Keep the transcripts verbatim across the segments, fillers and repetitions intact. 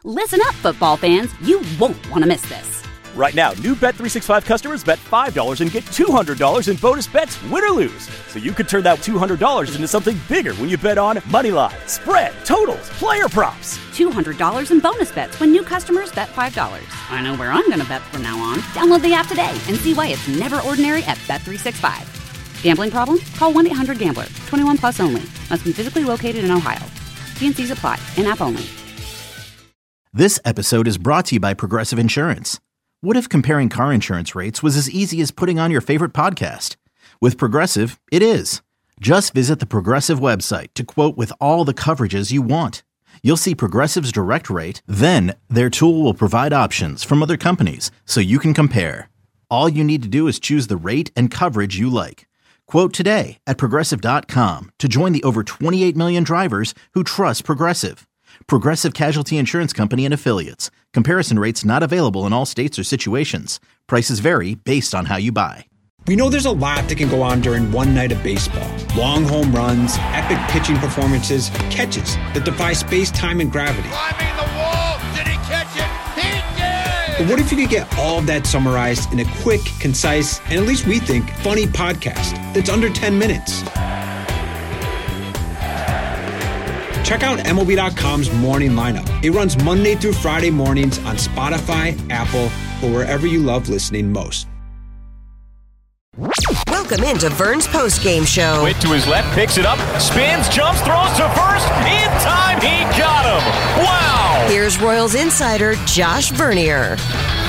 Listen up, football fans. You won't want to miss this. Right now, new Bet three sixty-five customers bet five dollars and get two hundred dollars in bonus bets, win or lose. So you could turn that two hundred dollars into something bigger when you bet on money line, spread, totals, player props. two hundred dollars in bonus bets when new customers bet five dollars. I know where I'm going to bet from now on. Download the app today and see why it's never ordinary at Bet three sixty-five. Gambling problem? Call one eight hundred gambler. twenty-one plus only. Must be physically located in Ohio. T and C's apply. In-app only. This episode is brought to you by Progressive Insurance. What if comparing car insurance rates was as easy as putting on your favorite podcast? With Progressive, it is. Just visit the Progressive website to quote with all the coverages you want. You'll see Progressive's direct rate, then their tool will provide options from other companies so you can compare. All you need to do is choose the rate and coverage you like. Quote today at Progressive dot com to join the over twenty-eight million drivers who trust Progressive. Progressive Casualty Insurance Company and Affiliates. Comparison rates not available in all states or situations. Prices vary based on how you buy. We know there's a lot that can go on during one night of baseball. Long home runs, epic pitching performances, catches that defy space, time, and gravity. Climbing the wall. Did he catch it? He did! But what if you could get all of that summarized in a quick, concise, and at least we think, funny podcast that's under ten minutes? Check out M L B dot com's Morning Lineup. It runs Monday through Friday mornings on Spotify, Apple, or wherever you love listening most. Welcome into Vern's postgame show. Wait to his left, picks it up, spins, jumps, throws to first. In time, he got him. Wow! Here's Royals insider Josh Vernier.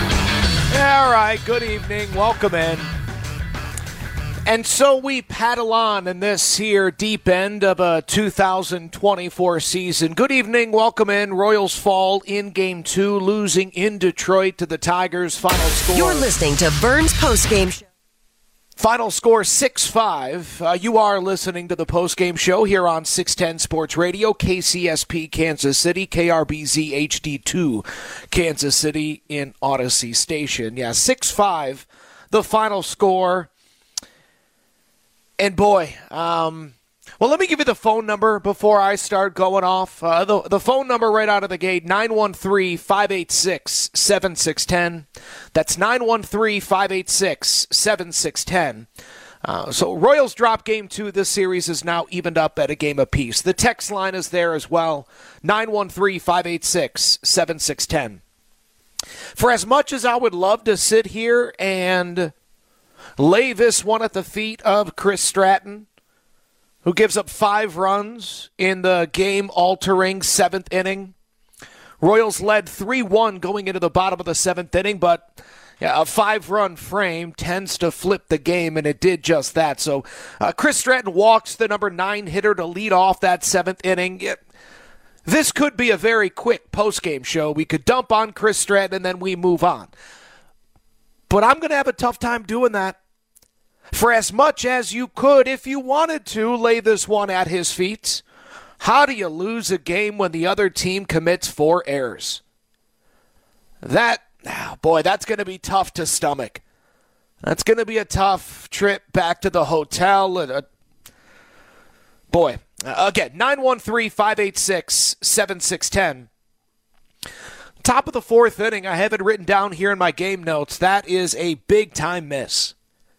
All right, good evening. Welcome in. And so we paddle on in this here deep end of a two thousand twenty-four season. Good evening. Welcome in. Royals fall in game two, losing in Detroit to the Tigers. Final score. You're listening to Vern's postgame show. Final score six five. Uh, you are listening to the postgame show here on six ten Sports Radio, K C S P Kansas City, K R B Z H D two Kansas City in Odyssey Station. Yeah, six five, the final score. And boy, um, well, let me give you the phone number before I start going off. Uh, the, the phone number right out of the gate, nine one three, five eight six, seven six one zero. That's nine one three, five eight six, seven six one zero. Uh, so Royals drop game two. This series is now evened up at a game apiece. The text line is there as well, nine one three, five eight six, seven six one zero. For as much as I would love to sit here and lay this one at the feet of Chris Stratton, who gives up five runs in the game-altering seventh inning. Royals led three one going into the bottom of the seventh inning, but yeah, a five-run frame tends to flip the game, and it did just that. So uh, Chris Stratton walks the number nine hitter to lead off that seventh inning. It, this could be a very quick post-game show. We could dump on Chris Stratton, and then we move on. But I'm going to have a tough time doing that. For as much as you could, if you wanted to, lay this one at his feet, how do you lose a game when the other team commits four errors? That, oh boy, that's going to be tough to stomach. That's going to be a tough trip back to the hotel. And a, boy, again, nine one three, five eight six, seven six one zero. Top of the fourth inning, I have it written down here in my game notes. That is a big-time miss.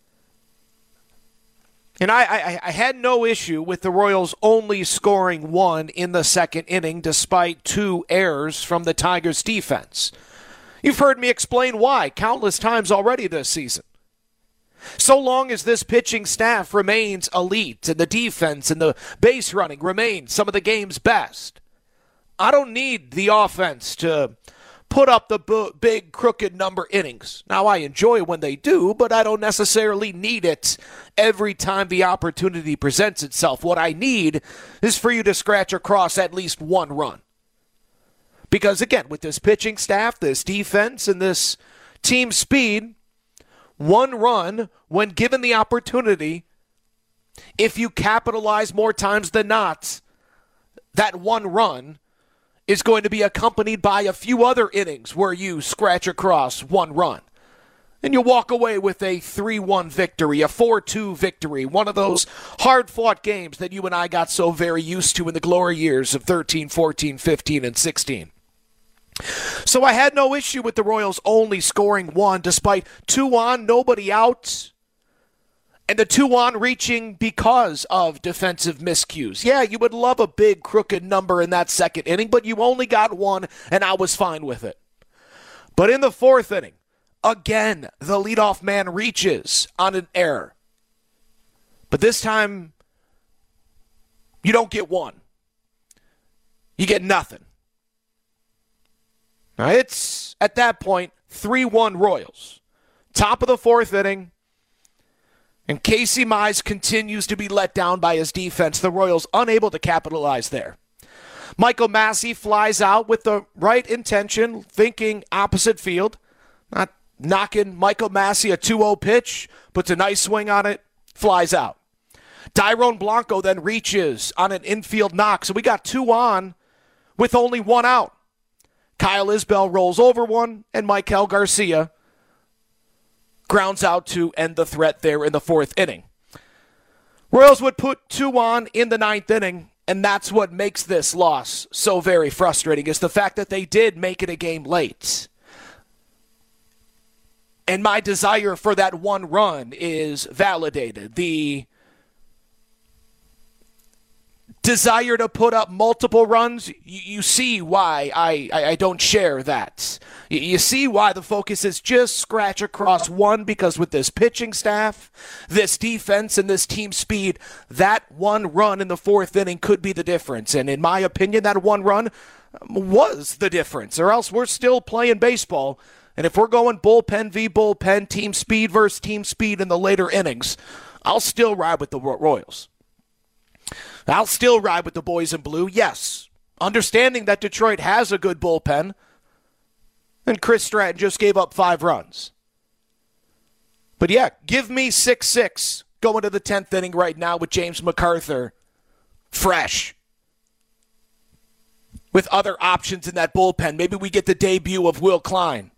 And I, I, I had no issue with the Royals only scoring one in the second inning despite two errors from the Tigers' defense. You've heard me explain why countless times already this season. So long as this pitching staff remains elite and the defense and the base running remain some of the game's best, I don't need the offense to put up the b- big crooked number innings. Now, I enjoy when they do, but I don't necessarily need it every time the opportunity presents itself. What I need is for you to scratch across at least one run. Because, again, with this pitching staff, this defense, and this team speed, one run, when given the opportunity, if you capitalize more times than not, that one run is going to be accompanied by a few other innings where you scratch across one run. And you walk away with a three one victory, a four two victory, one of those hard-fought games that you and I got so very used to in the glory years of thirteen, fourteen, fifteen, and sixteen. So I had no issue with the Royals only scoring one despite two on, nobody out. And the two on reaching because of defensive miscues. Yeah, you would love a big crooked number in that second inning, but you only got one, and I was fine with it. But in the fourth inning, again, the leadoff man reaches on an error. But this time, you don't get one. You get nothing. Now it's, at that point, three one Royals. Top of the fourth inning. And Casey Mize continues to be let down by his defense. The Royals unable to capitalize there. Michael Massey flies out with the right intention, thinking opposite field. Not knocking Michael Massey, a two oh pitch, puts a nice swing on it, flies out. Tyrone Blanco then reaches on an infield knock. So we got two on with only one out. Kyle Isbell rolls over one, and Michael Garcia grounds out to end the threat there in the fourth inning. Royals would put two on in the ninth inning, and that's what makes this loss so very frustrating, is the fact that they did make it a game late. And my desire for that one run is validated. The desire to put up multiple runs, you, you see why I, I, I don't share that. You, you see why the focus is just scratch across one, because with this pitching staff, this defense, and this team speed, that one run in the fourth inning could be the difference. And in my opinion, that one run was the difference, or else we're still playing baseball. And if we're going bullpen v. bullpen, team speed versus team speed in the later innings, I'll still ride with the Royals. I'll still ride with the boys in blue, yes. Understanding that Detroit has a good bullpen, and Chris Stratton just gave up five runs. But yeah, give me six six going to the tenth inning right now with James MacArthur fresh. With other options in that bullpen. Maybe we get the debut of Will Klein.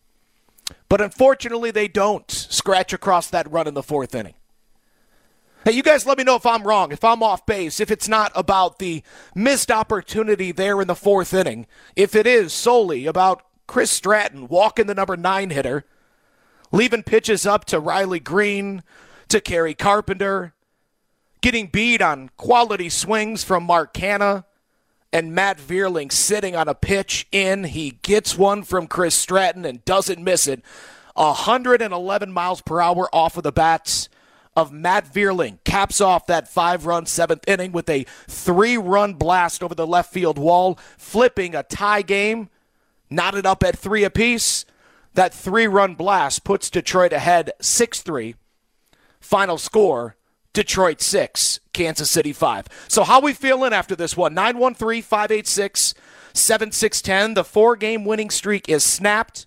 But unfortunately, they don't scratch across that run in the fourth inning. Hey, you guys let me know if I'm wrong, if I'm off base, if it's not about the missed opportunity there in the fourth inning, if it is solely about Chris Stratton walking the number nine hitter, leaving pitches up to Riley Green, to Kerry Carpenter, getting beat on quality swings from Mark Canha, and Matt Vierling sitting on a pitch in. He gets one from Chris Stratton and doesn't miss it. one hundred eleven miles per hour off of the bats of Matt Vierling caps off that five-run seventh inning with a three-run blast over the left field wall, flipping a tie game, knotted up at three apiece. That three-run blast puts Detroit ahead six three. Final score, Detroit six, Kansas City five. So how we feeling after this one? nine one three, five eight six, seven six one zero. The four-game winning streak is snapped.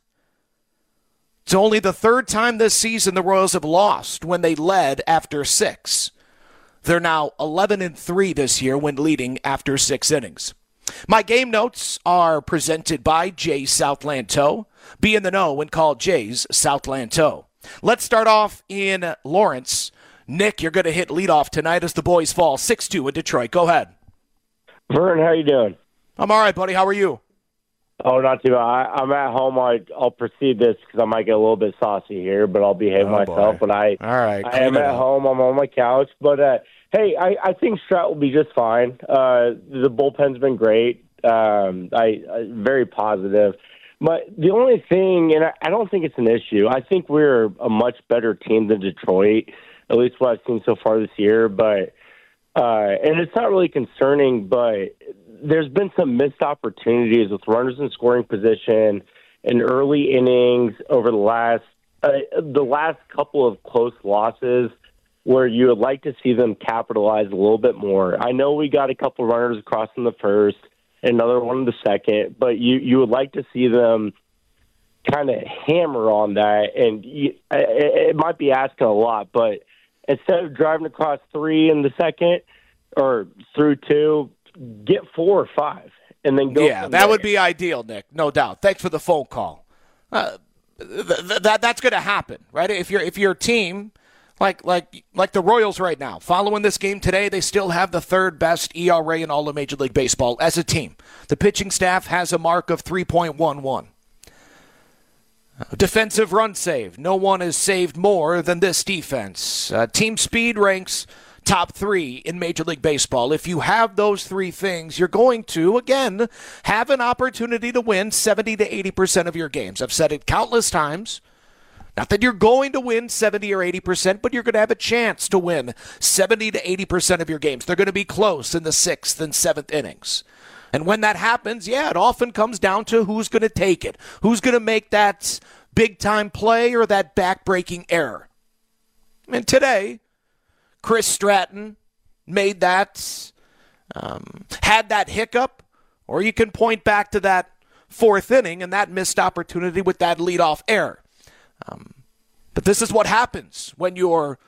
It's only the third time this season the Royals have lost when they led after six. They're now eleven and three this year when leading after six innings. My game notes are presented by Jay's Southland Tow. Be in the know and call Jay's Southland Tow. Let's start off in Lawrence. Nick, you're going to hit leadoff tonight as the boys fall six two in Detroit. Go ahead. Vern, how you doing? I'm all right, buddy. How are you? Oh, not too bad. I, I'm at home. I, I'll proceed this because I might get a little bit saucy here, but I'll behave oh, myself. Boy. But I, all right, I am at home. I'm on my couch. But, uh, hey, I, I think Strat will be just fine. Uh, the bullpen's been great. Um, I, I very positive. But the only thing, and I, I don't think it's an issue, I think we're a much better team than Detroit, at least what I've seen so far this year. But uh, and it's not really concerning, but there's been some missed opportunities with runners in scoring position in early innings over the last uh, the last couple of close losses where you would like to see them capitalize a little bit more. I know we got a couple runners across in the first, another one in the second, but you, you would like to see them kind of hammer on that. And you, it, it might be asking a lot, but instead of driving across three in the second or through two, get four or five and then go. Yeah, that there. would be ideal, Nick. No doubt. Thanks for the phone call. Uh, th- th- that that's going to happen, right? If you're if your team like like like the Royals right now, following this game today, they still have the third best E R A in all of Major League Baseball as a team. The pitching staff has a mark of three point one one. Defensive run save. No one has saved more than this defense. Uh, team speed ranks top three in Major League Baseball. If you have those three things, you're going to, again, have an opportunity to win seventy to eighty percent of your games. I've said it countless times. Not that you're going to win seventy or eighty percent, but you're going to have a chance to win seventy to eighty percent of your games. They're going to be close in the sixth and seventh innings. And when that happens, yeah, it often comes down to who's going to take it, who's going to make that big-time play or that back-breaking error. And today, Chris Stratton made that, um, had that hiccup, or you can point back to that fourth inning and that missed opportunity with that leadoff error. Um, but this is what happens when you're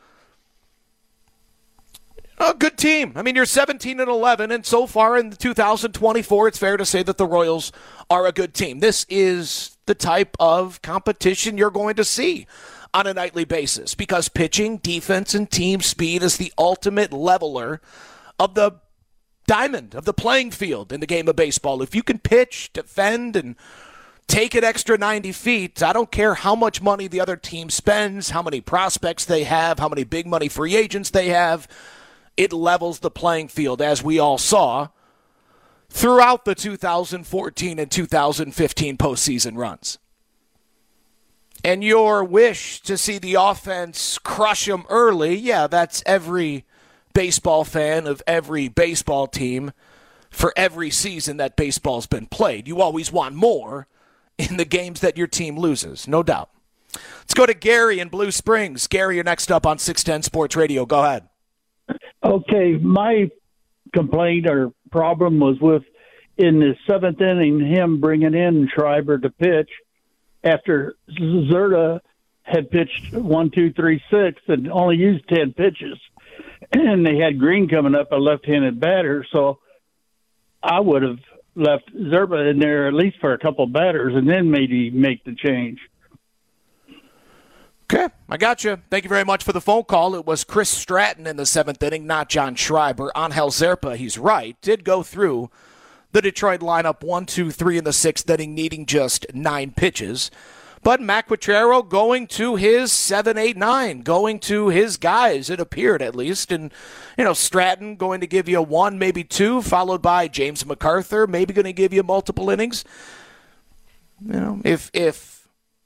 a good team. I mean, you're seventeen and eleven, and so far in two thousand twenty-four, it's fair to say that the Royals are a good team. This is the type of competition you're going to see on a nightly basis because pitching, defense, and team speed is the ultimate leveler of the diamond, of the playing field in the game of baseball. If you can pitch, defend, and take an extra ninety feet, I don't care how much money the other team spends, how many prospects they have, how many big money free agents they have. It levels the playing field, as we all saw throughout the two thousand fourteen and two thousand fifteen postseason runs. And your wish to see the offense crush them early, yeah, that's every baseball fan of every baseball team for every season that baseball's been played. You always want more in the games that your team loses, no doubt. Let's go to Gary in Blue Springs. Gary, you're next up on six ten Sports Radio. Go ahead. Okay, my complaint or problem was with in the seventh inning, him bringing in Schreiber to pitch after Zerta had pitched one, two, three, six, and only used ten pitches. And they had Green coming up, a left-handed batter, so I would have left Zerba in there at least for a couple batters and then maybe make the change. Okay, I got you. Thank you very much for the phone call. It was Chris Stratton in the seventh inning, not John Schreiber. Angel Zerpa, he's right, did go through the Detroit lineup one, two, three in the sixth inning, needing just nine pitches. But Matt Quatraro going to his seven, eight, nine, going to his guys, it appeared at least. And, you know, Stratton going to give you one, maybe two, followed by James MacArthur, maybe going to give you multiple innings. You know, if, if,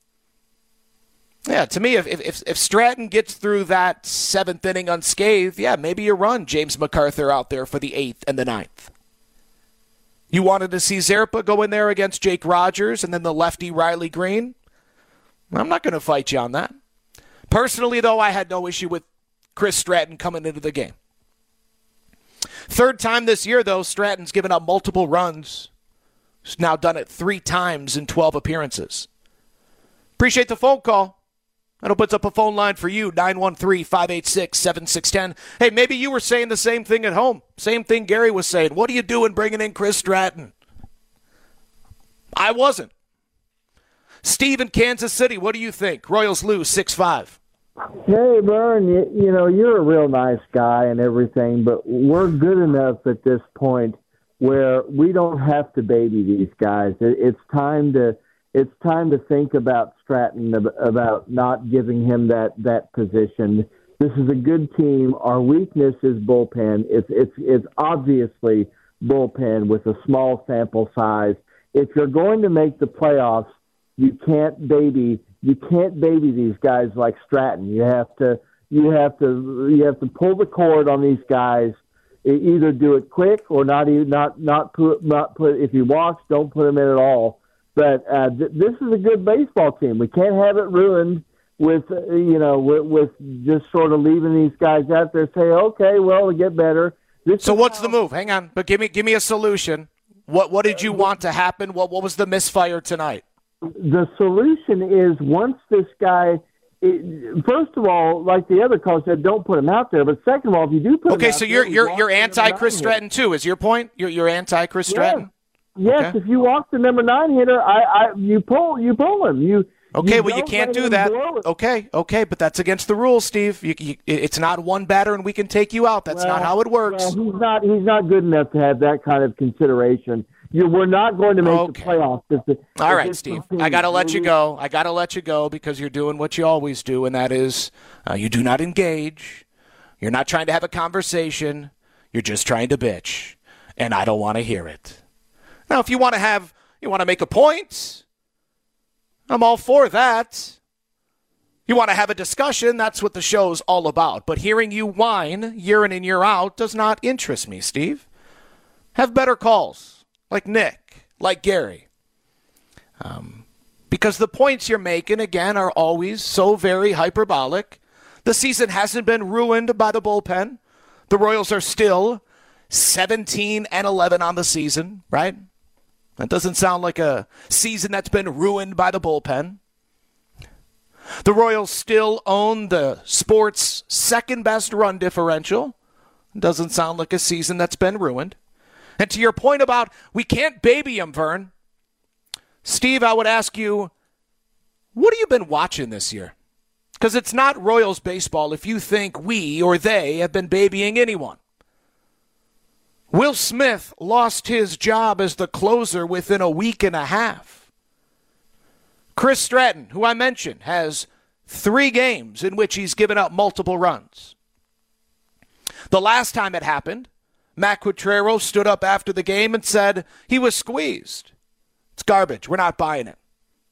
yeah, to me, if, if, if Stratton gets through that seventh inning unscathed, yeah, maybe you run James MacArthur out there for the eighth and the ninth. You wanted to see Zerpa go in there against Jake Rogers and then the lefty Riley Green? I'm not going to fight you on that. Personally, though, I had no issue with Chris Stratton coming into the game. Third time this year, though, Stratton's given up multiple runs. He's now done it three times in twelve appearances. Appreciate the phone call. That opens up a phone line for you, nine one three, five eight six, seven six one zero. Hey, maybe you were saying the same thing at home. Same thing Gary was saying. What are you doing bringing in Chris Stratton? I wasn't. Steve in Kansas City, what do you think? Royals lose six five. Hey, Vern, you, you know, you're a real nice guy and everything, but we're good enough at this point where we don't have to baby these guys. It, it's time to it's time to think about Stratton, about not giving him that, that position. This is a good team. Our weakness is bullpen. It's it's it's obviously bullpen with a small sample size. If you're going to make the playoffs, you can't baby you can't baby these guys like Stratton. You have to you have to you have to pull the cord on these guys. Either do it quick or not even not not put not put if he walks, don't put him in at all. But uh, th- this is a good baseball team. We can't have it ruined with uh, you know with, with just sort of leaving these guys out there. Say, okay, well, to get better. This so what's how- the move? Hang on, but give me give me a solution. What what did you want to happen? What what was the misfire tonight? The solution is once this guy, it, first of all, like the other coach said, don't put him out there. But second of all, if you do put okay, him out so there, you're you're you're anti Chris Stratton too. Is your point? You're you're anti Chris Stratton? Yes. Okay. If you walk the number nine hitter, I, I you pull you pull him. You okay? you well, you can't do that. Okay, okay, but that's against the rules, Steve. You, you, it's not one batter and we can take you out. That's well, not how it works. Well, he's not he's not good enough to have that kind of consideration. You we're not going to make okay. the playoffs. If the, All if right, Steve. I got to let you go. I got to let you go because you're doing what you always do, and that is uh, you do not engage. You're not trying to have a conversation. You're just trying to bitch, and I don't want to hear it. Now, if you want to have, you want to make a point, I'm all for that. You want to have a discussion, that's what the show's all about. But hearing you whine year in and year out does not interest me, Steve. Have better calls. Like Nick, like Gary. Um, because the points you're making, again, are always so very hyperbolic. The season hasn't been ruined by the bullpen. The Royals are still seventeen and eleven on the season, right? That doesn't sound like a season that's been ruined by the bullpen. The Royals still own the sport's second-best run differential. Doesn't sound like a season that's been ruined. And to your point about we can't baby him, Vern, Steve, I would ask you, what have you been watching this year? Because it's not Royals baseball if you think we or they have been babying anyone. Will Smith lost his job as the closer within a week and a half. Chris Stratton, who I mentioned, has three games in which he's given up multiple runs. The last time it happened, Matt Quatrero stood up after the game and said he was squeezed. It's garbage. We're not buying it.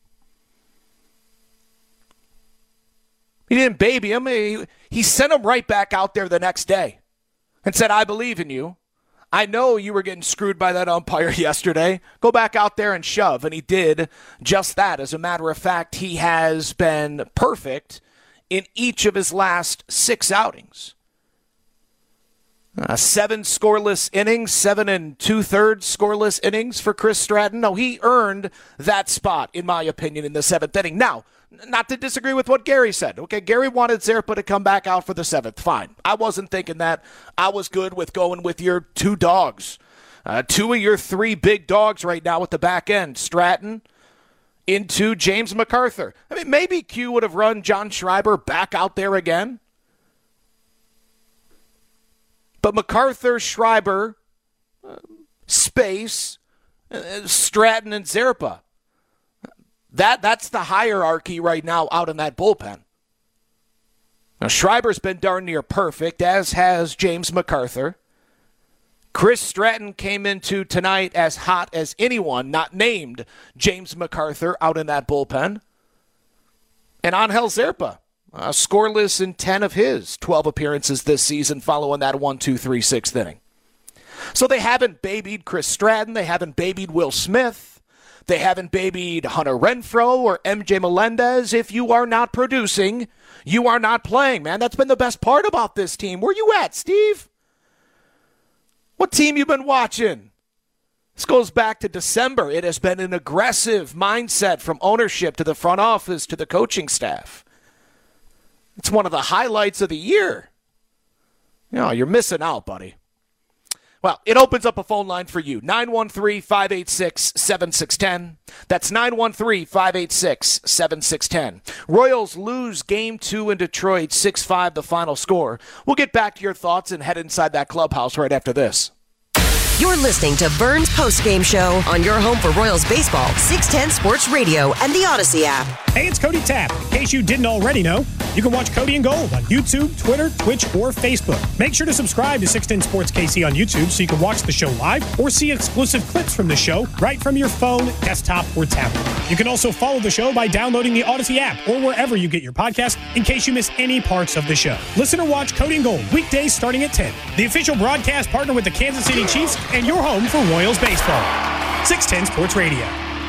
He didn't baby him. He, he sent him right back out there the next day and said, I believe in you. I know you were getting screwed by that umpire yesterday. Go back out there and shove. And he did just that. As a matter of fact, he has been perfect in each of his last six outings. Uh, seven scoreless innings, seven and two-thirds scoreless innings for Chris Stratton. No, he earned that spot, in my opinion, in the seventh inning. Now, not to disagree with what Gary said. Okay, Gary wanted Zerpa to come back out for the seventh. Fine. I wasn't thinking that. I was good with going with your two dogs. Uh, two of your three big dogs right now at the back end. Stratton into James McArthur. I mean, maybe Q would have run John Schreiber back out there again. But McArthur, Schreiber, uh, Space, uh, Stratton, and Zerpa. That, that's the hierarchy right now out in that bullpen. Now, Schreiber's been darn near perfect, as has James McArthur. Chris Stratton came into tonight as hot as anyone, not named James McArthur, out in that bullpen. And Angel Zerpa. Uh, scoreless in ten of his twelve appearances this season following that one two three sixth inning. So they haven't babied Chris Stratton. They haven't babied Will Smith. They haven't babied Hunter Renfroe or M J Melendez. If you are not producing, you are not playing, man. That's been the best part about this team. Where you at, Steve? What team you been watching? This goes back to December. It has been an aggressive mindset from ownership to the front office to the coaching staff. It's one of the highlights of the year. You know, you're missing out, buddy. Well, it opens up a phone line for you. nine one three, five eight six, seven six one zero. That's nine one three, five eight six, seven six one zero. Royals lose game two in Detroit, six five the final score. We'll get back to your thoughts and head inside that clubhouse right after this. You're listening to Vern's Postgame Show on your home for Royals baseball, six ten Sports Radio and the Odyssey app. Hey, it's Cody Tapp. In case you didn't already know, you can watch Cody and Gold on YouTube, Twitter, Twitch, or Facebook. Make sure to subscribe to six ten Sports K C on YouTube so you can watch the show live or see exclusive clips from the show right from your phone, desktop, or tablet. You can also follow the show by downloading the Odyssey app or wherever you get your podcast in case you miss any parts of the show. Listen or watch Cody and Gold weekdays starting at ten. The official broadcast partner with the Kansas City Chiefs and your home for Royals baseball. six ten Sports Radio.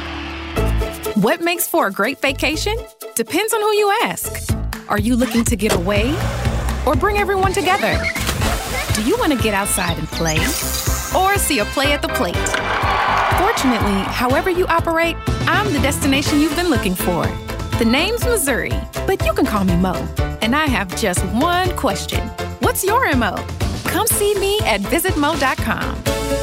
What makes for a great vacation? Depends on who you ask. Are you looking to get away or bring everyone together? Do you want to get outside and play or see a play at the plate? Fortunately, however you operate, I'm the destination you've been looking for. The name's Missouri, but you can call me Mo. And I have just one question. What's your M O? Come see me at visit mo dot com.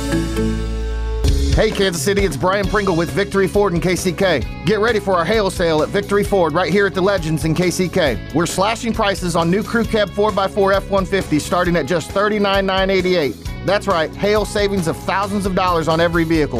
Hey, Kansas City, it's Brian Pringle with Victory Ford in K C K. Get ready for our hail sale at Victory Ford right here at the Legends in K C K. We're slashing prices on new Crew Cab four by four F one fifty starting at just thirty-nine thousand nine hundred eighty-eight dollars. That's right, hail savings of thousands of dollars on every vehicle.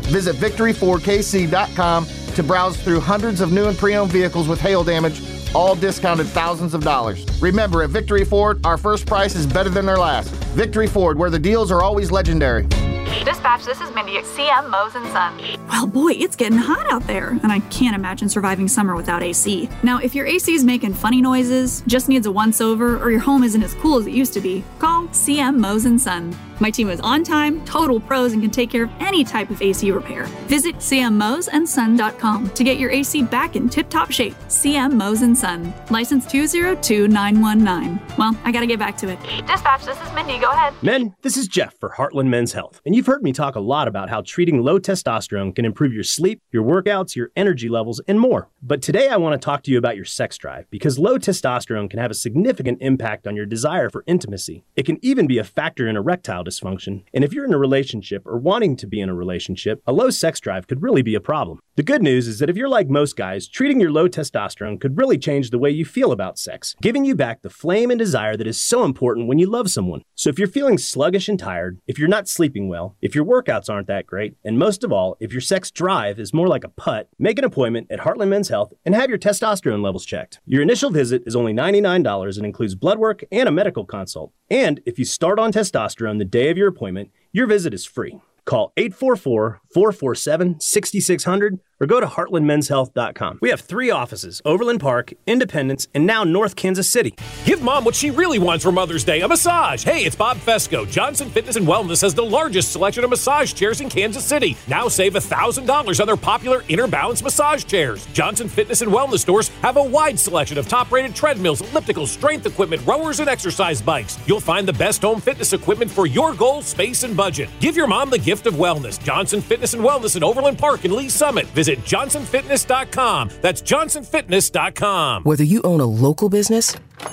Visit victory ford k c dot com to browse through hundreds of new and pre-owned vehicles with hail damage, all discounted thousands of dollars. Remember, at Victory Ford, our first price is better than their last. Victory Ford, where the deals are always legendary. Dispatch, this is Mindy at C M Mo's and Son. Well, boy, it's getting hot out there, and I can't imagine surviving summer without A C. Now, if your A C is making funny noises, just needs a once-over, or your home isn't as cool as it used to be, call C M Mo's and Son. My team is on time, total pros, and can take care of any type of A C repair. Visit c m mos and son dot com to get your A C back in tip-top shape. C M Mo's and Son. License two zero two nine one nine. Well, I gotta get back to it. Dispatch, this is Mindy. Go ahead. Men, this is Jeff for Heartland Men's Health. And you've heard me talk a lot about how treating low testosterone can improve your sleep, your workouts, your energy levels, and more. But today I want to talk to you about your sex drive, because low testosterone can have a significant impact on your desire for intimacy. It can even be a factor in erectile dysfunction. And if you're in a relationship or wanting to be in a relationship, a low sex drive could really be a problem. The good news is that if you're like most guys, treating your low testosterone could really change the way you feel about sex, giving you back the flame and desire that is so important when you love someone. So if you're feeling sluggish and tired, if you're not sleeping well, if your workouts aren't that great, and most of all, if your sex drive is more like a putt, make an appointment at Heartland Men's Health and have your testosterone levels checked. Your initial visit is only ninety-nine dollars and includes blood work and a medical consult. And if you start on testosterone the day of your appointment, your visit is free. Call eight four four, four four seven, six six zero zero or go to heartland men's health dot com. We have three offices: Overland Park, Independence, and now North Kansas City. Give Mom what she really wants for Mother's Day, a massage. Hey, it's Bob Fesco. Johnson Fitness and Wellness has the largest selection of massage chairs in Kansas City. Now save one thousand dollars on their popular Inner Balance massage chairs. Johnson Fitness and Wellness stores have a wide selection of top-rated treadmills, ellipticals, strength equipment, rowers, and exercise bikes. You'll find the best home fitness equipment for your goals, space, and budget. Give your mom the gift of wellness. Johnson Fitness and Wellness in Overland Park and Lee Summit. Visit johnson fitness dot com. That's johnson fitness dot com. Whether you own a local business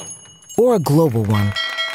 or a global one,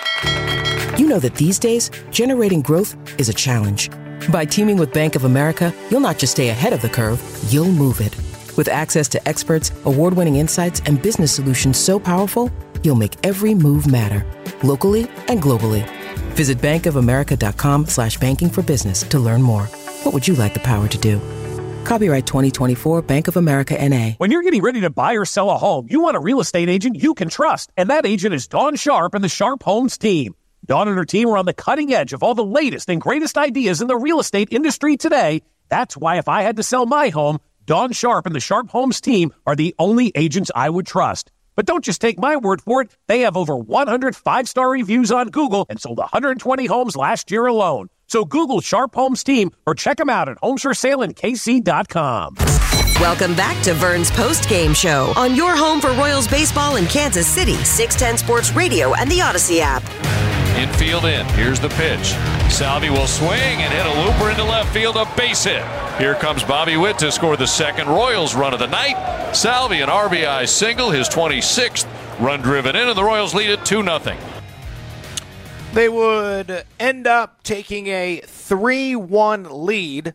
you know that these days, generating growth is a challenge. By teaming with Bank of America, you'll not just stay ahead of the curve, you'll move it. With access to experts, award-winning insights, and business solutions so powerful, you'll make every move matter, locally and globally. Visit bankofamerica.com slash banking for business to learn more. What would you like the power to do? Copyright twenty twenty-four Bank of America N A. When you're getting ready to buy or sell a home, you want a real estate agent you can trust. And that agent is Dawn Sharp and the Sharp Homes team. Dawn and her team are on the cutting edge of all the latest and greatest ideas in the real estate industry today. That's why if I had to sell my home, Dawn Sharp and the Sharp Homes team are the only agents I would trust. But don't just take my word for it. They have over one hundred five-star reviews on Google and sold one hundred twenty homes last year alone. So Google Sharp Homes team or check them out at homes for sale in k c dot com. Welcome back to Vern's Post-Game Show on your home for Royals baseball in Kansas City, six ten Sports Radio and the Odyssey app. Infield in. Here's the pitch. Salvi will swing and hit a looper into left field, a base hit. Here comes Bobby Witt to score the second Royals run of the night. Salvi, an R B I single, his twenty-sixth run driven in, and the Royals lead it two nothing. They would end up taking a three one lead.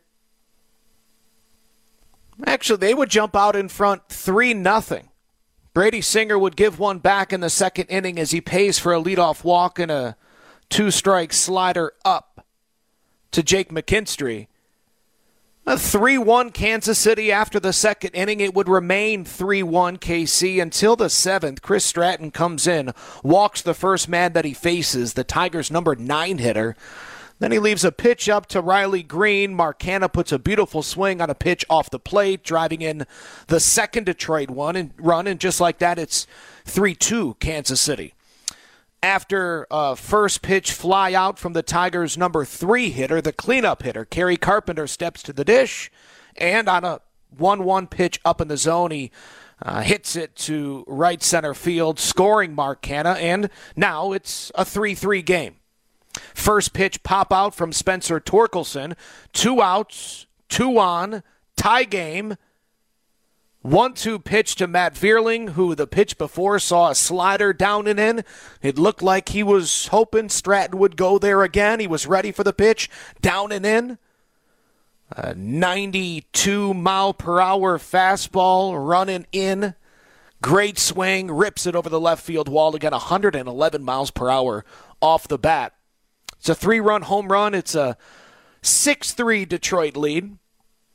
Actually, they would jump out in front three nothing. Brady Singer would give one back in the second inning as he pays for a leadoff walk and a two-strike slider up to Jake McKinstry. A three one Kansas City after the second inning. It would remain three one K C until the seventh. Chris Stratton comes in, walks the first man that he faces, the Tigers' number nine hitter. Then he leaves a pitch up to Riley Green. Mark Canha puts a beautiful swing on a pitch off the plate, driving in the second Detroit one and run, and just like that, it's three two Kansas City. After a first pitch fly out from the Tigers' number three hitter, the cleanup hitter, Kerry Carpenter, steps to the dish, and on a one one pitch up in the zone, he uh, hits it to right center field, scoring Mark Canha, and now it's a three three game. First pitch pop out from Spencer Torkelson, two outs, two on, tie game. one two pitch to Matt Vierling, who the pitch before saw a slider down and in. It looked like he was hoping Stratton would go there again. He was ready for the pitch, down and in. A ninety-two mile per hour fastball running in. Great swing, rips it over the left field wall to get one hundred eleven miles per hour off the bat. It's a three-run home run. It's a six three Detroit lead.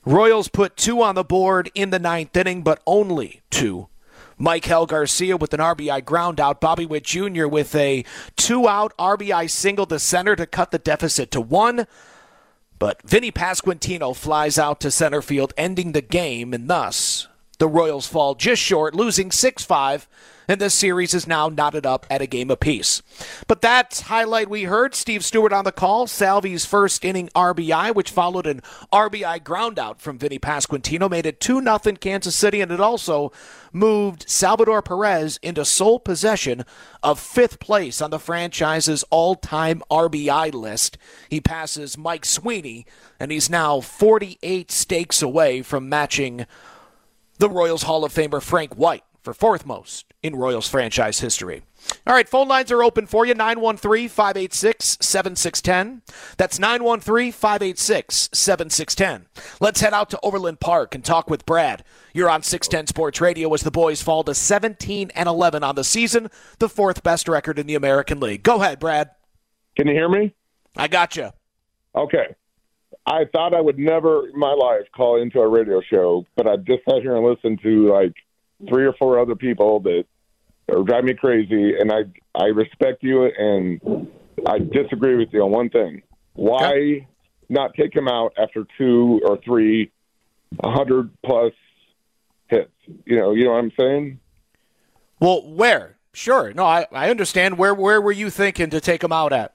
Royals put two on the board in the ninth inning, but only two. Maikel Garcia with an R B I ground out. Bobby Witt Junior with a two-out R B I single to center to cut the deficit to one. But Vinny Pasquantino flies out to center field, ending the game, and thus the Royals fall just short, losing six five, and this series is now knotted up at a game apiece. But that highlight we heard, Steve Stewart on the call, Salvi's first inning R B I, which followed an R B I groundout from Vinny Pasquantino, made it two nothing Kansas City, and it also moved Salvador Perez into sole possession of fifth place on the franchise's all-time R B I list. He passes Mike Sweeney, and he's now forty-eight stakes away from matching the Royals Hall of Famer Frank White for fourth most in Royals franchise history. All right, phone lines are open for you, nine one three, five eight six, seven six one zero. That's nine one three, five eight six, seven six one zero. Let's head out to Overland Park and talk with Brad. You're on six ten Sports Radio as the boys fall to seventeen and eleven on the season, the fourth best record in the American League. Go ahead, Brad. Can you hear me? I got you. Okay. I thought I would never in my life call into a radio show, but I just sat here and listened to like three or four other people that are driving me crazy, and I I respect you, and I disagree with you on one thing. Why okay. not take him out after two or three hundred plus hits? You know, you know what I'm saying? Well, where? Sure. No, I, I understand. Where where were you thinking to take him out at?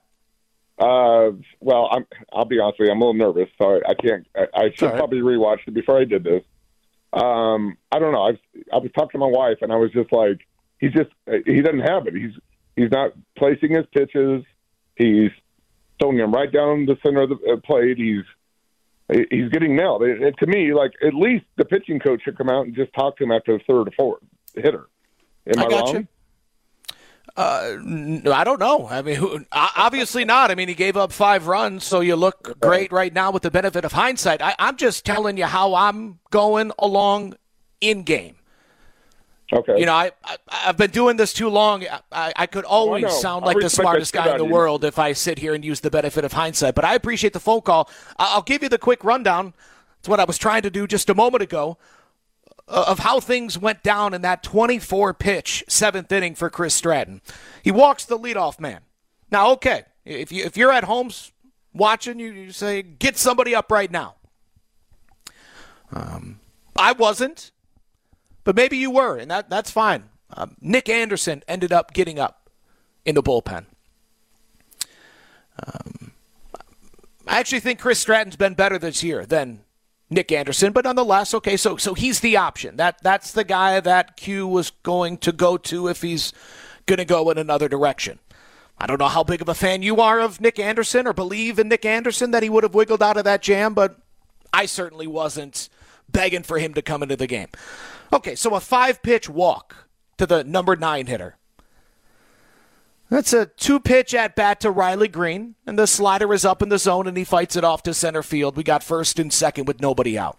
Uh, well, I'm, I'll be honest with you. I'm a little nervous, so I, I can't. I, I should right. probably rewatch it before I did this. Um, I don't know. I, I was talking to my wife, and I was just like, he's just he doesn't have it. He's he's not placing his pitches. He's throwing them right down the center of the plate. He's he's getting nailed. It, it, to me, like at least the pitching coach should come out and just talk to him after the third or fourth hitter. Am I, I got wrong? You. Uh, I don't know. I mean, who, obviously not. I mean, he gave up five runs, so you look great right now with the benefit of hindsight. I, I'm just telling you how I'm going along in game. Okay. You know, I, I I've been doing this too long. I, I could always oh, I sound like the smartest guy in the you. world if I sit here and use the benefit of hindsight. But I appreciate the phone call. I'll give you the quick rundown. It's what I was trying to do just a moment ago, of how things went down in that twenty-four pitch seventh inning for Chris Stratton. He walks the leadoff man. Now, okay, if you if you're at home watching, you, you say get somebody up right now. Um, I wasn't, but maybe you were, and that that's fine. Um, Nick Anderson ended up getting up in the bullpen. Um, I actually think Chris Stratton's been better this year than Nick Anderson, but nonetheless, okay, so so he's the option. That That's the guy that Q was going to go to if he's going to go in another direction. I don't know how big of a fan you are of Nick Anderson or believe in Nick Anderson that he would have wiggled out of that jam, but I certainly wasn't begging for him to come into the game. Okay, so a five-pitch walk to the number nine hitter. That's a two-pitch at-bat to Riley Green, and the slider is up in the zone, and he fights it off to center field. We got first and second with nobody out.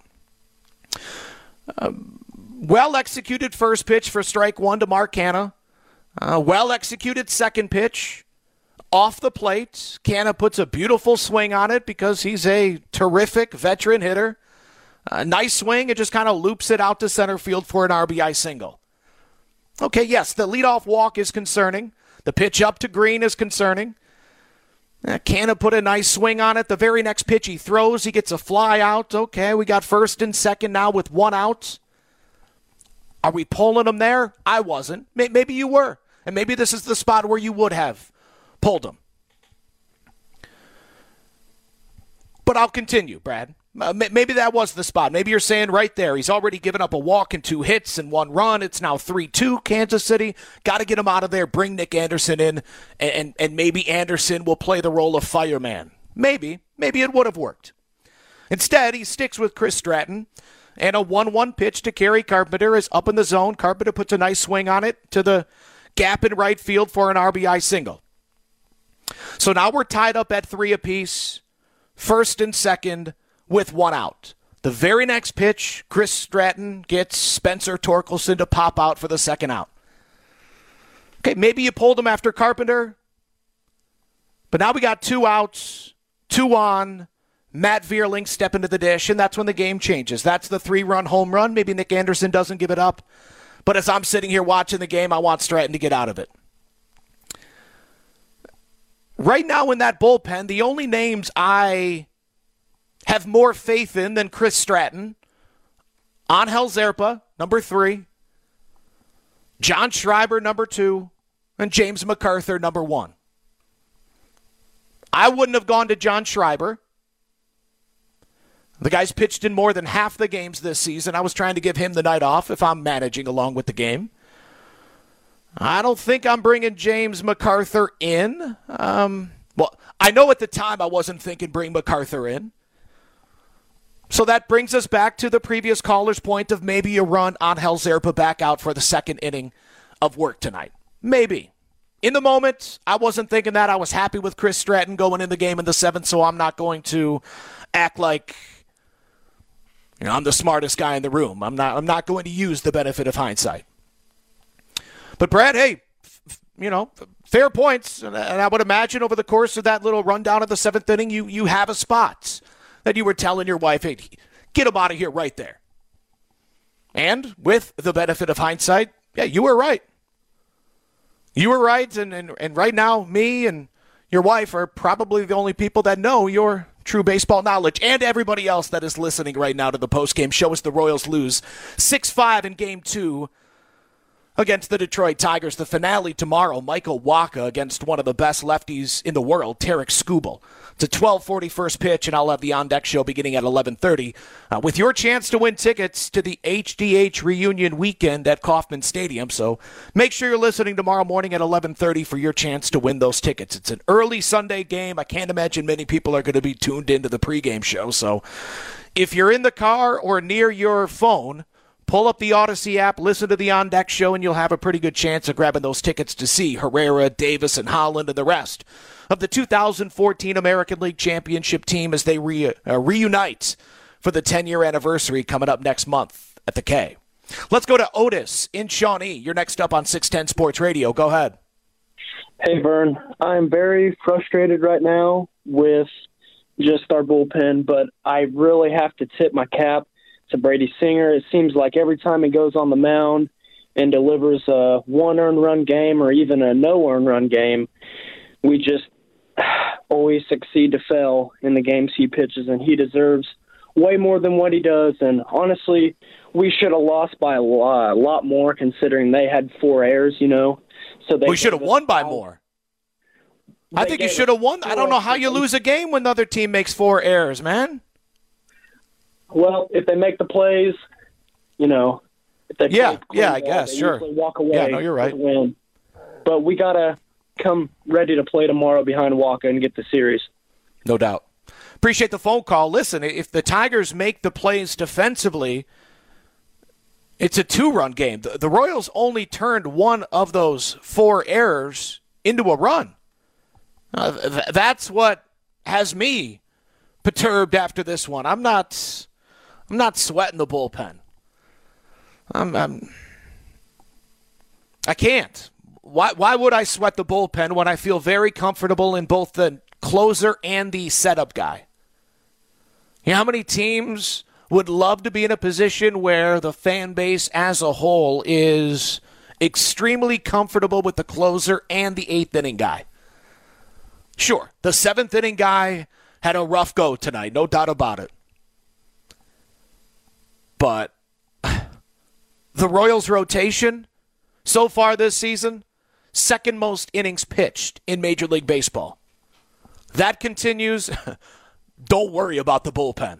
Um, well-executed first pitch for strike one to Mark Canha. Uh, well-executed second pitch off the plate. Canha puts a beautiful swing on it because he's a terrific veteran hitter. A nice swing, and just kind of loops it out to center field for an R B I single. Okay, yes, the leadoff walk is concerning. The pitch up to Green is concerning. Uh, Canha put a nice swing on it. The very next pitch he throws, he gets a fly out. Okay, we got first and second now with one out. Are we pulling him there? I wasn't. Maybe you were. And maybe this is the spot where you would have pulled him. But I'll continue, Brad. Uh, maybe that was the spot. Maybe you're saying right there, he's already given up a walk and two hits and one run. It's now three two Kansas City. Got to get him out of there, bring Nick Anderson in, and, and, and maybe Anderson will play the role of fireman. Maybe. Maybe it would have worked. Instead, he sticks with Chris Stratton, and a one one pitch to Kerry Carpenter is up in the zone. Carpenter puts a nice swing on it to the gap in right field for an R B I single. So now we're tied up at three apiece, first and second, with one out. The very next pitch, Chris Stratton gets Spencer Torkelson to pop out for the second out. Okay, maybe you pulled him after Carpenter, but now we got two outs, two on, Matt Vierling step into the dish, and that's when the game changes. That's the three-run home run. Maybe Nick Anderson doesn't give it up. But as I'm sitting here watching the game, I want Stratton to get out of it. Right now in that bullpen, the only names I have more faith in than Chris Stratton, Angel Zerpa, number three, John Schreiber, number two, and James MacArthur, number one. I wouldn't have gone to John Schreiber. The guy's pitched in more than half the games this season. I was trying to give him the night off if I'm managing along with the game. I don't think I'm bringing James MacArthur in. Um, well, I know at the time I wasn't thinking bring MacArthur in. So that brings us back to the previous caller's point of maybe you run Angel Zerpa back out for the second inning of work tonight. Maybe. In the moment, I wasn't thinking that. I was happy with Chris Stratton going in the game in the seventh, so I'm not going to act like, you know, I'm the smartest guy in the room. I'm not I'm not going to use the benefit of hindsight. But, Brad, hey, f- you know, fair points. And, and I would imagine over the course of that little rundown of the seventh inning, you, you have a spot that you were telling your wife, hey, get him out of here right there. And with the benefit of hindsight, yeah, you were right. You were right, and, and, and right now, me and your wife are probably the only people that know your true baseball knowledge, and everybody else that is listening right now to the postgame show as the Royals lose six five in Game two against the Detroit Tigers. The finale tomorrow, Michael Wacha against one of the best lefties in the world, Tarek Skubal. It's a twelve forty first pitch, and I'll have the On Deck show beginning at eleven thirty uh, with your chance to win tickets to the H D H reunion weekend at Kauffman Stadium. So make sure you're listening tomorrow morning at eleven thirty for your chance to win those tickets. It's an early Sunday game. I can't imagine many people are going to be tuned into the pregame show. So if you're in the car or near your phone, pull up the Odyssey app, listen to the On Deck show, and you'll have a pretty good chance of grabbing those tickets to see Herrera, Davis, and Holland and the rest of the two thousand fourteen American League Championship team as they re- uh, reunite for the ten-year anniversary coming up next month at the K. Let's go to Otis in Shawnee. You're next up on six ten Sports Radio. Go ahead. Hey, Vern. I'm very frustrated right now with just our bullpen, but I really have to tip my cap to Brady Singer. It seems like every time he goes on the mound and delivers a one earned run game or even a no earned run game, we just always succeed to fail in the games he pitches, and he deserves way more than what he does. And honestly, we should have lost by a lot, a lot more considering they had four errors, you know. So they we should have won by more. I think you should have won. I don't know how you lose a game when the other team makes four errors, man. Well, if they make the plays, you know, if they yeah, play yeah, I ball, guess, they sure. usually walk away. Yeah, no, you're right. with a win. But we gotta come ready to play tomorrow behind Wacha and get the series. No doubt. Appreciate the phone call. Listen, if the Tigers make the plays defensively, it's a two-run game. The, the Royals only turned one of those four errors into a run. Uh, th- that's what has me perturbed after this one. I'm not, I'm not sweating the bullpen. I'm, I'm I can't. Why? Why would I sweat the bullpen when I feel very comfortable in both the closer and the setup guy? You know how many teams would love to be in a position where the fan base as a whole is extremely comfortable with the closer and the eighth inning guy? Sure, the seventh inning guy had a rough go tonight, no doubt about it. But the Royals' rotation so far this season, second most innings pitched in Major League Baseball. That continues. Don't worry about the bullpen.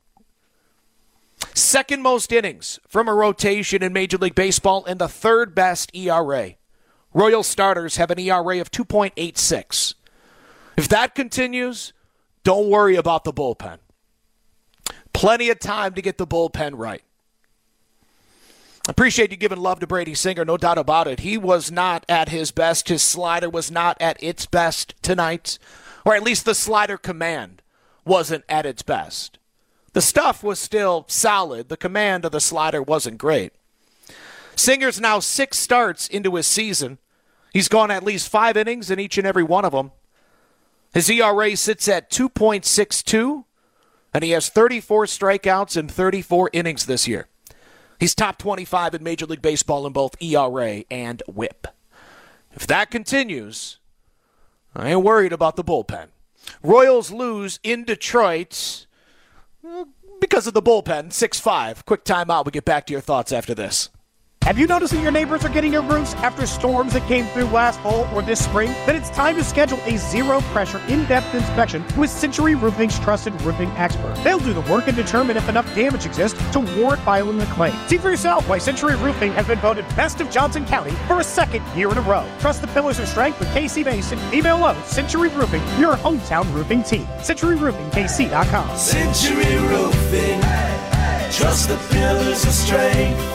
Second most innings from a rotation in Major League Baseball and the third best E R A. Royal starters have an E R A of two point eight six. If that continues, don't worry about the bullpen. Plenty of time to get the bullpen right. Appreciate you giving love to Brady Singer, no doubt about it. He was not at his best. His slider was not at its best tonight, or at least the slider command wasn't at its best. The stuff was still solid. The command of the slider wasn't great. Singer's now six starts into his season. He's gone at least five innings in each and every one of them. His E R A sits at two point six two. and he has thirty-four strikeouts in thirty-four innings this year. He's top twenty-five in Major League Baseball in both E R A and whip. If that continues, I ain't worried about the bullpen. Royals lose in Detroit because of the bullpen, six five. Quick timeout. We'll get back to your thoughts after this. Have you noticed that your neighbors are getting your roofs after storms that came through last fall or this spring? Then it's time to schedule a zero-pressure, in-depth inspection with Century Roofing's trusted roofing expert. They'll do the work and determine if enough damage exists to warrant filing a claim. See for yourself why Century Roofing has been voted Best of Johnson County for a second year in a row. Trust the pillars of strength with K C Mason. Email Lowe's Century Roofing, your hometown roofing team. Century Roofing K C dot com. Century Roofing, trust the pillars of strength.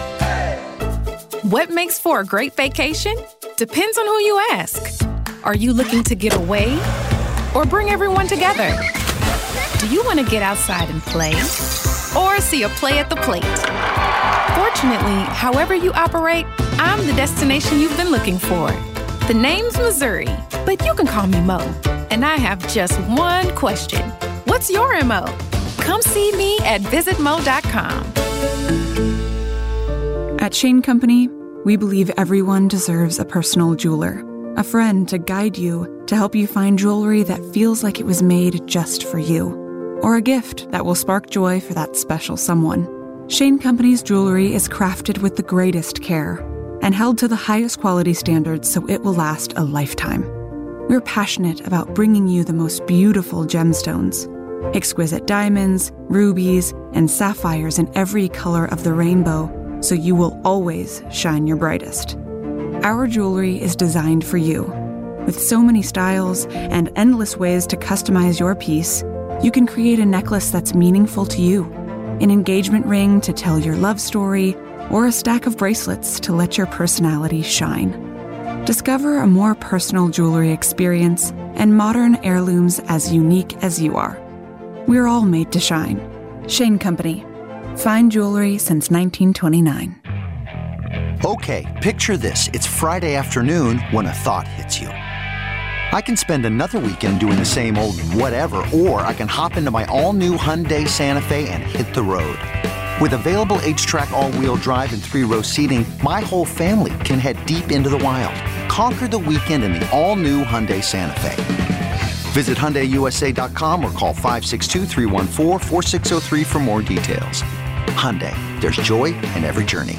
What makes for a great vacation? Depends on who you ask. Are you looking to get away or bring everyone together? Do you want to get outside and play or see a play at the plate? Fortunately, however you operate, I'm the destination you've been looking for. The name's Missouri, but you can call me Mo. And I have just one question. What's your M O? Come see me at visit mo dot com. At Shane Company, we believe everyone deserves a personal jeweler, a friend to guide you, to help you find jewelry that feels like it was made just for you, or a gift that will spark joy for that special someone. Shane Company's jewelry is crafted with the greatest care and held to the highest quality standards so it will last a lifetime. We're passionate about bringing you the most beautiful gemstones, exquisite diamonds, rubies, and sapphires in every color of the rainbow, so you will always shine your brightest. Our jewelry is designed for you. With so many styles and endless ways to customize your piece, you can create a necklace that's meaningful to you, an engagement ring to tell your love story, or a stack of bracelets to let your personality shine. Discover a more personal jewelry experience and modern heirlooms as unique as you are. We're all made to shine. Shane Company. Fine jewelry since nineteen twenty-nine. Okay, picture this. It's Friday afternoon when a thought hits you. I can spend another weekend doing the same old whatever, or I can hop into my all-new Hyundai Santa Fe and hit the road. With available H-Track all-wheel drive and three-row seating, my whole family can head deep into the wild. Conquer the weekend in the all-new Hyundai Santa Fe. Visit Hyundai U S A dot com or call five six two, three one four, four six zero three for more details. Hyundai, there's joy in every journey.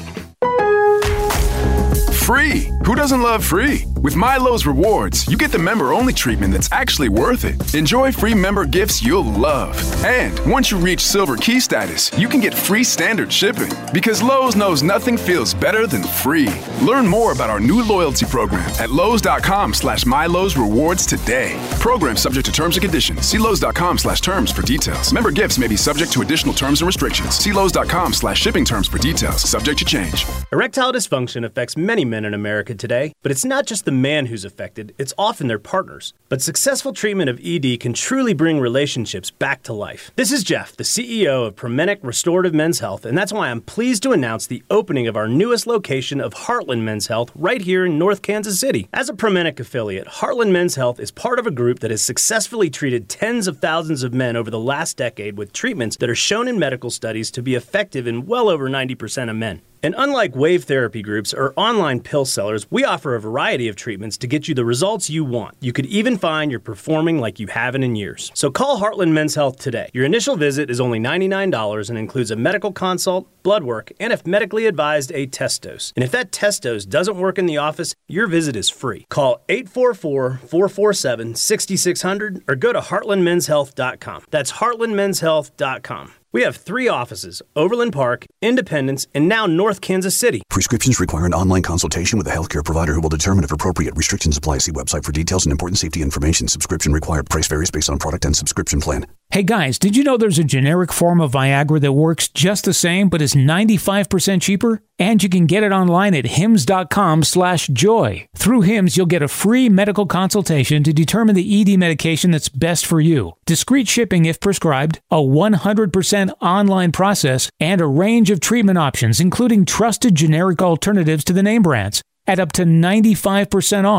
Free. Who doesn't love free? With Milo's Rewards, you get the member-only treatment that's actually worth it. Enjoy free member gifts you'll love. And once you reach Silver Key status, you can get free standard shipping. Because Lowe's knows nothing feels better than free. Learn more about our new loyalty program at Lowe's.com slash Milo's Rewards today. Program subject to terms and conditions. See Lowe's.com slash terms for details. Member gifts may be subject to additional terms and restrictions. See Lowe's.com slash shipping terms for details. Subject to change. Erectile dysfunction affects many men in America today, but it's not just the man who's affected, it's often their partners. But successful treatment of E D can truly bring relationships back to life. This is Jeff, the C E O of Promenic Restorative Men's Health, and that's why I'm pleased to announce the opening of our newest location of Heartland Men's Health right here in North Kansas City. As a Promenic affiliate, Heartland Men's Health is part of a group that has successfully treated tens of thousands of men over the last decade with treatments that are shown in medical studies to be effective in well over ninety percent of men. And unlike wave therapy groups or online pill sellers, we offer a variety of treatments to get you the results you want. You could even find you're performing like you haven't in years. So call Heartland Men's Health today. Your initial visit is only ninety-nine dollars and includes a medical consult, blood work, and if medically advised, a test dose. And if that test dose doesn't work in the office, your visit is free. Call eight four four, four four seven, six six zero zero or go to heartland men's health dot com. That's heartland men's health dot com. We have three offices, Overland Park, Independence, and now North Kansas City. Prescriptions require an online consultation with a healthcare provider who will determine if appropriate. Restrictions apply. See website for details and important safety information. Subscription required. Price varies based on product and subscription plan. Hey guys, did you know there's a generic form of Viagra that works just the same but is ninety-five percent cheaper? And you can get it online at hims.com slash joy. Through Hims, you'll get a free medical consultation to determine the E D medication that's best for you, discreet shipping if prescribed, a one hundred percent online process, and a range of treatment options, including trusted generic alternatives to the name brands, at up to ninety-five percent off.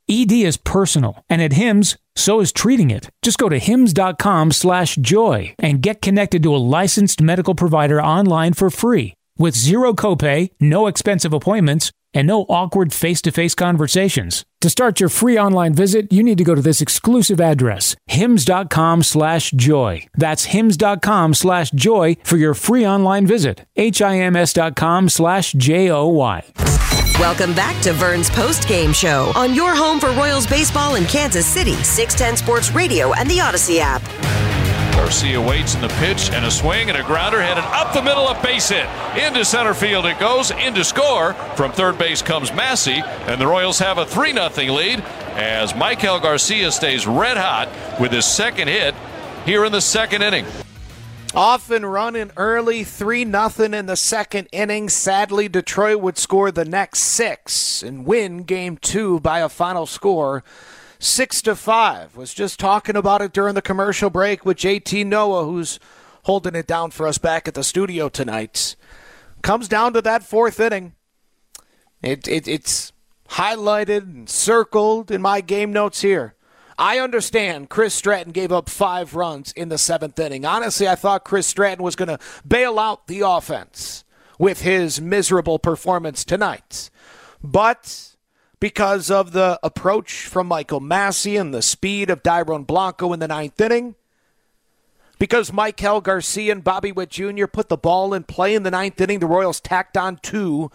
E D is personal, and at Hims, so is treating it. Just go to hims.com slash joy and get connected to a licensed medical provider online for free with zero copay, no expensive appointments, and no awkward face-to-face conversations. To start your free online visit, you need to go to this exclusive address, hims.com slash joy. That's hims.com slash joy for your free online visit. H-I-M-S.com slash J-O-Y. Welcome back to Vern's Post-Game Show on your home for Royals baseball in Kansas City, six ten Sports Radio and the Odyssey app. Garcia waits in the pitch and a swing and a grounder headed up the middle, of base hit. Into center field it goes, into score. From third base comes Massey, and the Royals have a three nothing lead as Maikel Garcia stays red hot with his second hit here in the second inning. Off and running early, three nothing in the second inning. Sadly, Detroit would score the next six and win game two by a final score Six to five. Was just talking about it during the commercial break with J T Noah, who's holding it down for us back at the studio tonight. Comes down to that fourth inning. It, it it's highlighted and circled in my game notes here. I understand Chris Stratton gave up five runs in the seventh inning. Honestly, I thought Chris Stratton was going to bail out the offense with his miserable performance tonight. But because of the approach from Michael Massey and the speed of Dairon Blanco in the ninth inning, because Maikel Garcia and Bobby Witt Junior put the ball in play in the ninth inning, the Royals tacked on two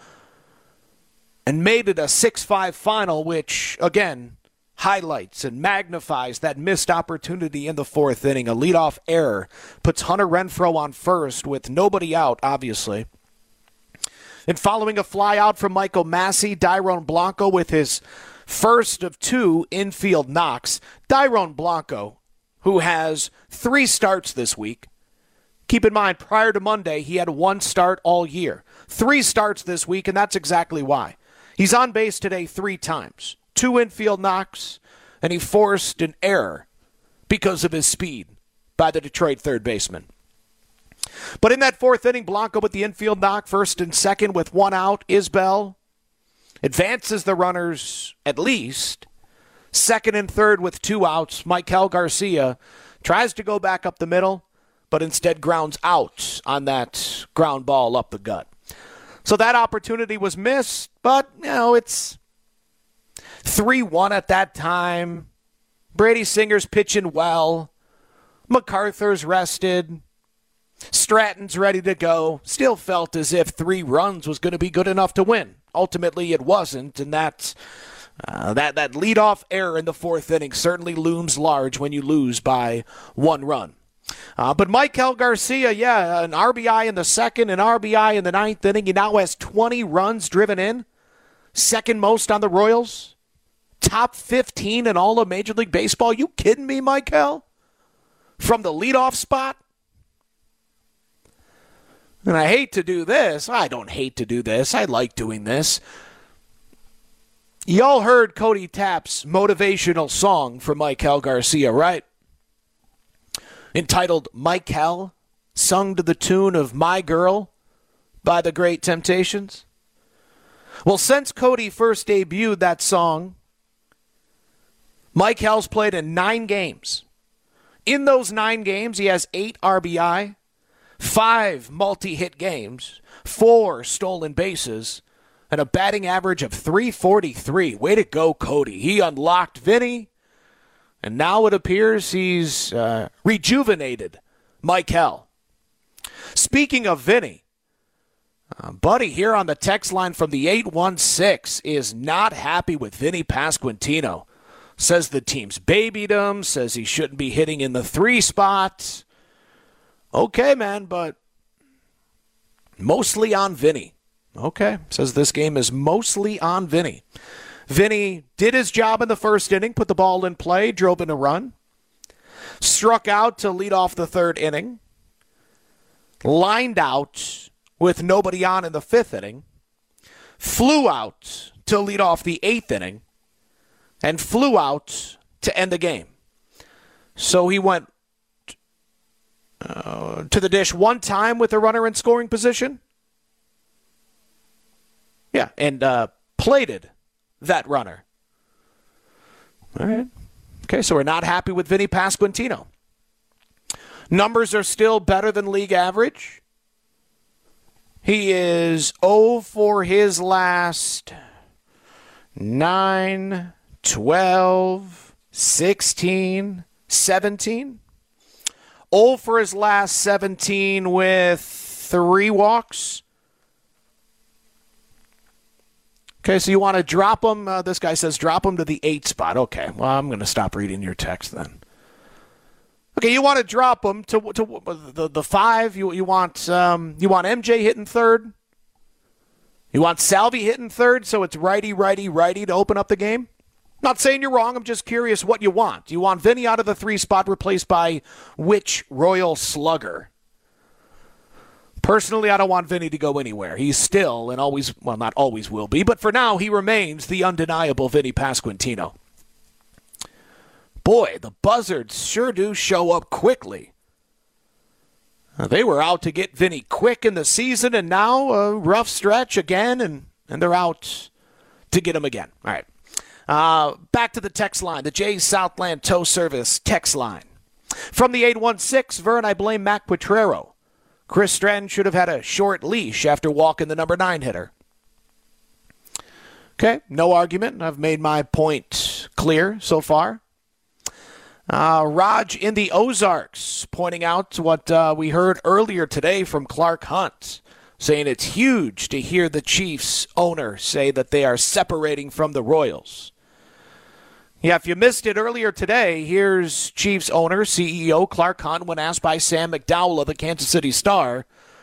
and made it a six five final, which, again, highlights and magnifies that missed opportunity in the fourth inning. A leadoff error puts Hunter Renfroe on first with nobody out, obviously. And following a fly out from Michael Massey, Dairon Blanco with his first of two infield knocks. Dairon Blanco, who has three starts this week. Keep in mind, prior to Monday, he had one start all year. Three starts this week, and that's exactly why. He's on base today three times. Two infield knocks, and he forced an error because of his speed by the Detroit third baseman. But in that fourth inning, Blanco with the infield knock, first and second with one out. Isbell advances the runners at least. Second and third with two outs. Maikel Garcia tries to go back up the middle, but instead grounds out on that ground ball up the gut. So that opportunity was missed, but, you know, it's three one at that time. Brady Singer's pitching well. MacArthur's rested. Stratton's ready to go. Still felt as if three runs was going to be good enough to win. Ultimately, it wasn't, and that's, uh, that, that leadoff error in the fourth inning certainly looms large when you lose by one run. Uh, but Maikel Garcia, yeah, an R B I in the second, an R B I in the ninth inning. He now has twenty runs driven in. Second most on the Royals. Top fifteen in all of Major League Baseball. You kidding me, Maikel? From the leadoff spot? And I hate to do this. I don't hate to do this. I like doing this. Y'all heard Cody Tapp's motivational song for Maikel Garcia, right? Entitled Maikel, sung to the tune of My Girl by the Great Temptations. Well, since Cody first debuted that song, Maikel's played in nine games. In those nine games, he has eight R B I, five multi-hit games, four stolen bases, and a batting average of three forty-three. Way to go, Cody. He unlocked Vinny, and now it appears he's uh, rejuvenated Maikel. Speaking of Vinny, uh, Buddy here on the text line from the eight one six is not happy with Vinny Pasquantino. Says the team's babied him, says he shouldn't be hitting in the three spot. Okay, man, but mostly on Vinny. Okay, says this game is mostly on Vinny. Vinny did his job in the first inning, put the ball in play, drove in a run. Struck out to lead off the third inning. Lined out with nobody on in the fifth inning. Flew out to lead off the eighth inning. And flew out to end the game. So he went Uh, to the dish one time with a runner in scoring position. Yeah, and uh, plated that runner. All right. Okay, so we're not happy with Vinny Pasquantino. Numbers are still better than league average. He is oh for his last nine, twelve, sixteen, seventeen. oh for his last seventeen with three walks. Okay, so you want to drop him. Uh, this guy says drop him to the eight spot. Okay, well, I'm going to stop reading your text then. Okay, you want to drop him to to the the five. You you want um, you want M J hitting third. You want Salvi hitting third, so it's righty, righty, righty to open up the game. Not saying you're wrong. I'm just curious what you want. Do you want Vinny out of the three spot replaced by which Royal slugger? Personally, I don't want Vinny to go anywhere. He's still and always, well, not always will be, but for now, he remains the undeniable Vinny Pasquantino. Boy, the Buzzards sure do show up quickly. They were out to get Vinny quick in the season, and now a rough stretch again, and, and they're out to get him again. All right. Uh, back to the text line, the Jay's Southland Tow Service text line. From the eight one six, Vern, I blame Mac Potrero. Chris Stratton should have had a short leash after walking the number nine hitter. Okay, no argument. I've made my point clear so far. Uh, Raj in the Ozarks pointing out what uh, we heard earlier today from Clark Hunt, saying it's huge to hear the Chiefs owner say that they are separating from the Royals. Yeah, if you missed it earlier today, here's Chiefs owner, C E O Clark Hunt when asked by Sam McDowell of the Kansas City Star,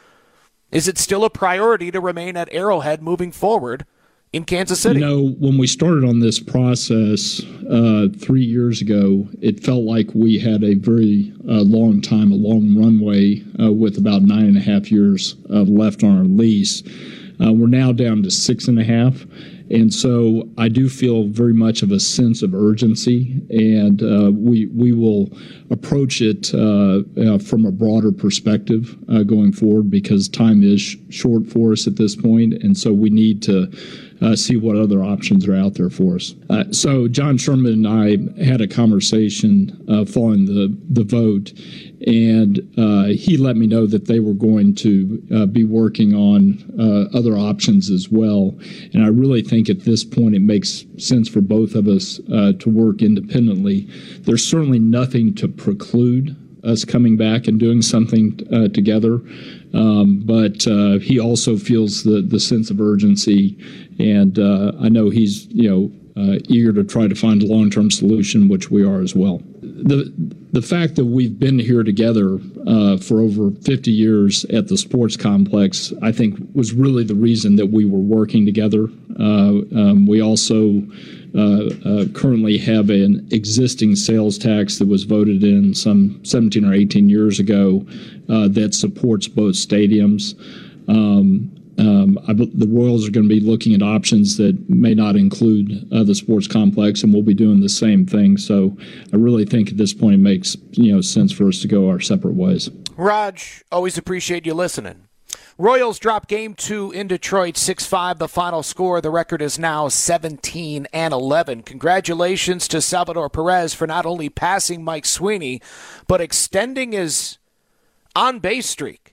is it still a priority to remain at Arrowhead moving forward in Kansas City? You know, when we started on this process uh, three years ago, it felt like we had a very uh, long time, a long runway uh, with about nine and a half years uh, left on our lease. Uh, we're now down to six and a half. And so I do feel very much of a sense of urgency, and uh, we we will approach it uh, uh, from a broader perspective uh, going forward, because time is sh- short for us at this point, and so we need to uh, see what other options are out there for us. Uh, so John Sherman and I had a conversation uh, following the, the vote, and uh, he let me know that they were going to uh, be working on uh, other options as well. And I really think at this point it makes sense for both of us uh, to work independently. There's certainly nothing to preclude us coming back and doing something uh, together. Um, but uh, he also feels the, the sense of urgency, and uh, I know he's, you know, Uh, eager to try to find a long-term solution, which we are as well. The the fact that we've been here together uh, for over fifty years at the sports complex, I think, was really the reason that we were working together. Uh, um, we also uh, uh, currently have an existing sales tax that was voted in some seventeen or eighteen years ago uh, that supports both stadiums. Um, Um, I, the Royals are going to be looking at options that may not include uh, the sports complex, and we'll be doing the same thing. So I really think at this point it makes you know sense for us to go our separate ways. Raj, always appreciate you listening. Royals drop game two in Detroit, six five the final score. The record is now seventeen and eleven. Congratulations to Salvador Perez for not only passing Mike Sweeney, but extending his on-base streak.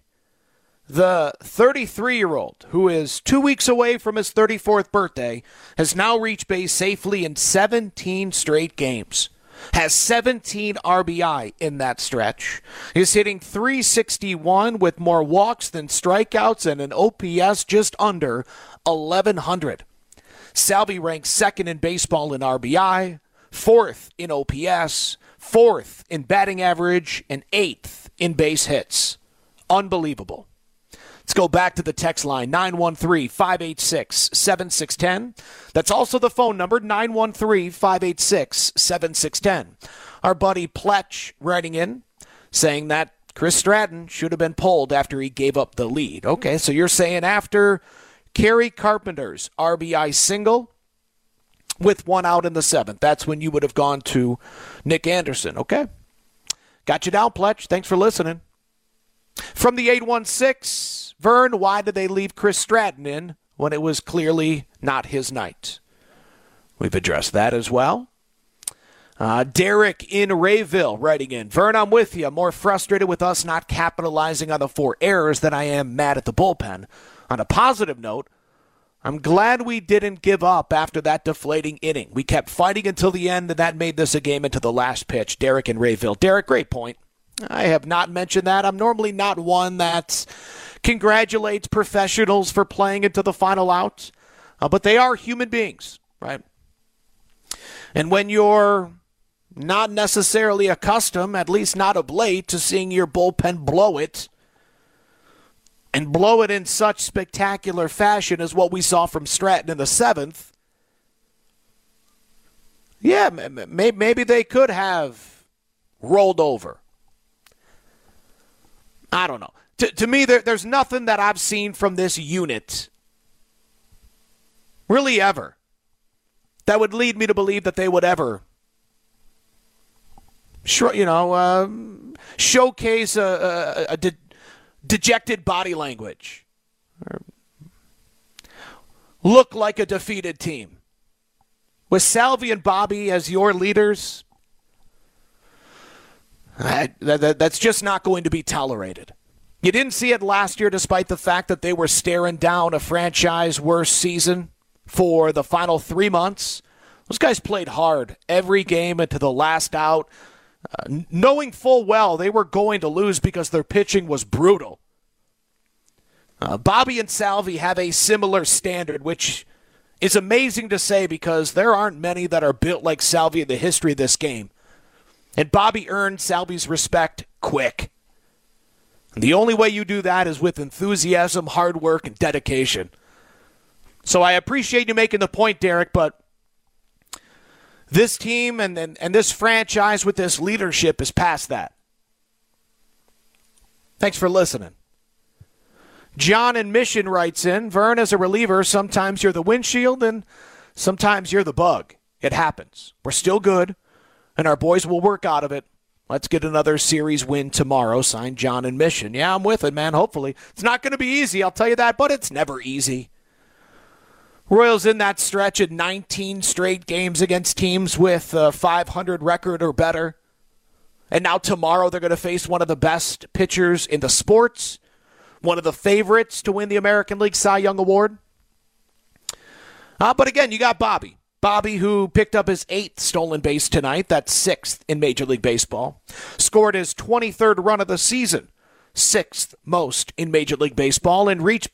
The thirty-three-year-old, who is two weeks away from his thirty-fourth birthday, has now reached base safely in seventeen straight games. Has seventeen R B I in that stretch. Is hitting three sixty-one with more walks than strikeouts and an O P S just under eleven hundred. Salvi ranks second in baseball in R B I, fourth in O P S, fourth in batting average, and eighth in base hits. Unbelievable. Let's go back to the text line, nine one three, five eight six, seven six one zero. That's also the phone number, nine one three, five eight six, seven six one zero. Our buddy Pletch writing in, saying that Chris Stratton should have been pulled after he gave up the lead. Okay, so you're saying after Kerry Carpenter's R B I single with one out in the seventh, that's when you would have gone to Nick Anderson. Okay, got you down, Pletch. Thanks for listening. From the eight one six, Vern, why did they leave Chris Stratton in when it was clearly not his night? We've addressed that as well. Uh, Derek in Rayville writing in, Vern, I'm with you. I'm more frustrated with us not capitalizing on the four errors than I am mad at the bullpen. On a positive note, I'm glad we didn't give up after that deflating inning. We kept fighting until the end, and that made this a game into the last pitch. Derek in Rayville. Derek, great point. I have not mentioned that. I'm normally not one that congratulates professionals for playing into the final out, uh, but they are human beings, right? And when you're not necessarily accustomed, at least not of late, to seeing your bullpen blow it, and blow it in such spectacular fashion as what we saw from Stratton in the seventh, yeah, maybe they could have rolled over. I don't know. To, to me, there, there's nothing that I've seen from this unit, really ever, that would lead me to believe that they would ever, you know, um, showcase a, a, a de- dejected body language, or look like a defeated team. With Salvi and Bobby as your leaders, I, that, that's just not going to be tolerated. You didn't see it last year, despite the fact that they were staring down a franchise worst season for the final three months. Those guys played hard every game into the last out, uh, knowing full well they were going to lose because their pitching was brutal. Uh, Bobby and Salvi have a similar standard, which is amazing to say because there aren't many that are built like Salvi in the history of this game. And Bobby earned Salvi's respect quick. And the only way you do that is with enthusiasm, hard work, and dedication. So I appreciate you making the point, Derek, but this team and, and, and this franchise with this leadership is past that. Thanks for listening. John in Mission writes in, Vern, as a reliever, sometimes you're the windshield and sometimes you're the bug. It happens. We're still good, and our boys will work out of it. Let's get another series win tomorrow. Signed, John in Mission. Yeah, I'm with it, man, hopefully. It's not going to be easy, I'll tell you that, but it's never easy. Royals in that stretch of nineteen straight games against teams with a five hundred record or better. And now tomorrow they're going to face one of the best pitchers in the sports, one of the favorites to win the American League Cy Young Award. Uh, but again, you got Bobby. Bobby, who picked up his eighth stolen base tonight, that's sixth in Major League Baseball. Scored his twenty-third run of the season, sixth most in Major League Baseball, and reached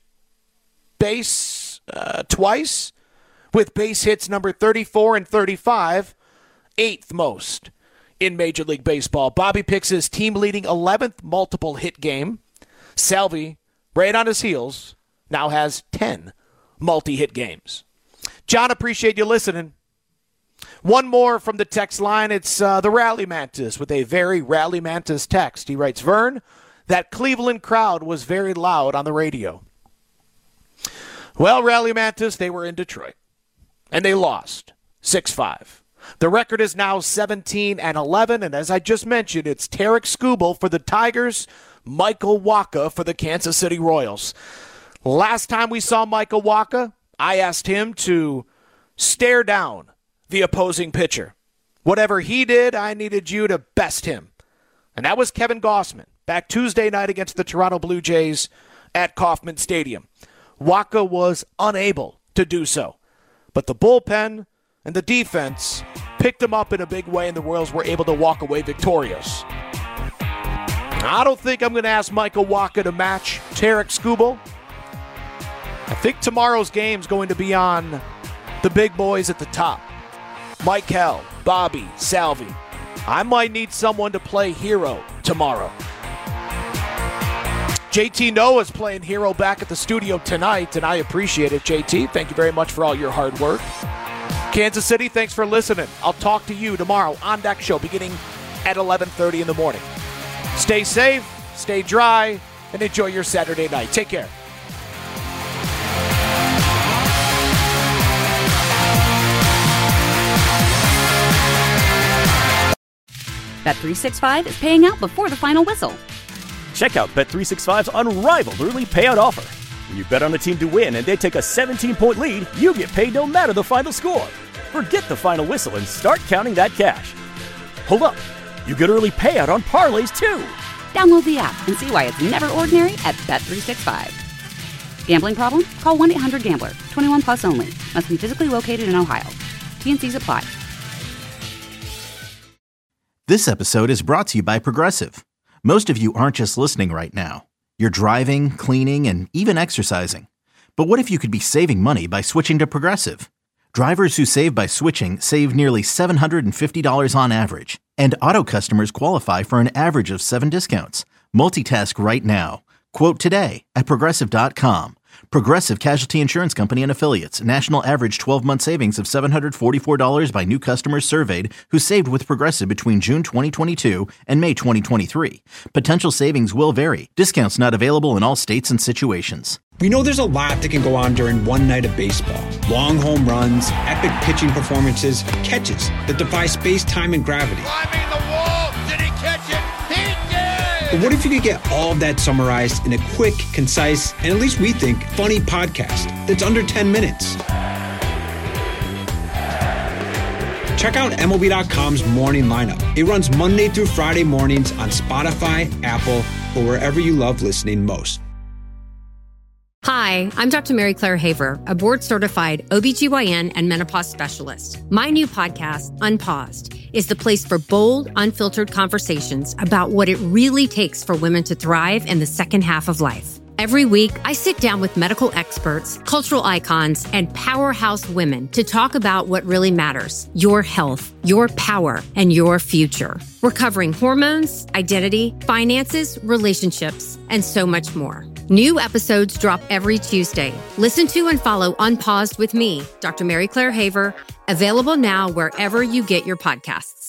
base uh, twice with base hits number thirty-four and thirty-five, eighth most in Major League Baseball. Bobby picks his team-leading eleventh multiple hit game. Salvi, right on his heels, now has ten multi-hit games. John, appreciate you listening. One more from the text line. It's uh, the Rally Mantis with a very Rally Mantis text. He writes, Vern, that Cleveland crowd was very loud on the radio. Well, Rally Mantis, they were in Detroit, and they lost six five. The record is now seventeen and eleven, and as I just mentioned, it's Tarek Skubal for the Tigers, Michael Wacha for the Kansas City Royals. Last time we saw Michael Wacha, I asked him to stare down the opposing pitcher. Whatever he did, I needed you to best him. And that was Kevin Gausman, back Tuesday night against the Toronto Blue Jays at Kauffman Stadium. Wacha was unable to do so. But the bullpen and the defense picked him up in a big way, and the Royals were able to walk away victorious. I don't think I'm going to ask Michael Wacha to match Tarek Skubal. I think tomorrow's game is going to be on the big boys at the top. Michael, Bobby, Salvi. I might need someone to play hero tomorrow. J T Noah's playing hero back at the studio tonight, and I appreciate it, J T. Thank you very much for all your hard work. Kansas City, thanks for listening. I'll talk to you tomorrow on Deck Show beginning at eleven thirty in the morning. Stay safe, stay dry, and enjoy your Saturday night. Take care. Bet three sixty-five is paying out before the final whistle. Check out Bet three sixty-five's unrivaled early payout offer. When you bet on a team to win and they take a seventeen-point lead, you get paid no matter the final score. Forget the final whistle and start counting that cash. Hold up. You get early payout on parlays, too. Download the app and see why it's never ordinary at Bet three sixty-five. Gambling problem? Call one eight hundred gambler. twenty-one plus only. Must be physically located in Ohio. T and C's apply. This episode is brought to you by Progressive. Most of you aren't just listening right now. You're driving, cleaning, and even exercising. But what if you could be saving money by switching to Progressive? Drivers who save by switching save nearly seven hundred fifty dollars on average. And auto customers qualify for an average of seven discounts. Multitask right now. Quote today at Progressive dot com. Progressive Casualty Insurance Company and Affiliates. National average twelve-month savings of seven hundred forty-four dollars by new customers surveyed who saved with Progressive between June twenty twenty-two and May twenty twenty-three. Potential savings will vary. Discounts not available in all states and situations. We know there's a lot that can go on during one night of baseball. Long home runs, epic pitching performances, catches that defy space, time, and gravity. Climbing the wall. Did he catch it? He did! But what if you could get all of that summarized in a quick, concise, and at least we think, funny podcast that's under ten minutes? Check out M L B dot com's Morning Lineup. It runs Monday through Friday mornings on Spotify, Apple, or wherever you love listening most. Hi, I'm Doctor Mary Claire Haver, a board-certified O B G Y N and menopause specialist. My new podcast, Unpaused, is the place for bold, unfiltered conversations about what it really takes for women to thrive in the second half of life. Every week, I sit down with medical experts, cultural icons, and powerhouse women to talk about what really matters: your health, your power, and your future. We're covering hormones, identity, finances, relationships, and so much more. New episodes drop every Tuesday. Listen to and follow Unpaused with me, Doctor Mary Claire Haver, available now wherever you get your podcasts.